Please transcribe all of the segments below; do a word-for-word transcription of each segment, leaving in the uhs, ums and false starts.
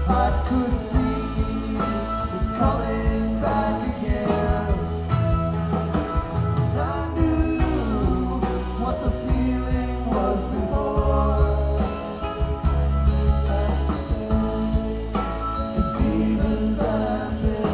Hearts could see it coming back again. And I knew what the feeling was before. Has to stay in seasons that have been.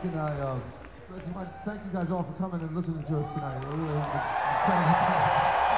and I, uh, let's, my, thank you guys all for coming and listening to us tonight. We're really having an incredible time.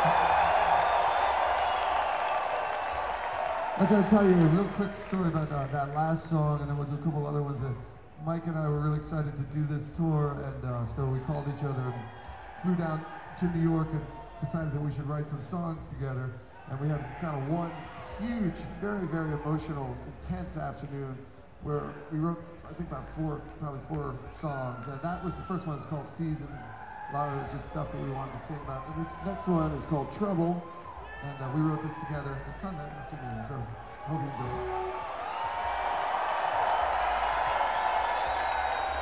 Let's uh, tell you a real quick story about uh, that last song, and then we'll do a couple other ones. That Mike and I were really excited to do this tour, and uh, so we called each other and flew down to New York and decided that we should write some songs together. And we had kind of one huge, very, very emotional, intense afternoon where we wrote, I think, about four, probably four songs. And that was the first one. It's called Seasons. A lot of it was just stuff that we wanted to sing about. And this next one is called Trouble. And uh, we wrote this together on that afternoon. So, hope you enjoy it.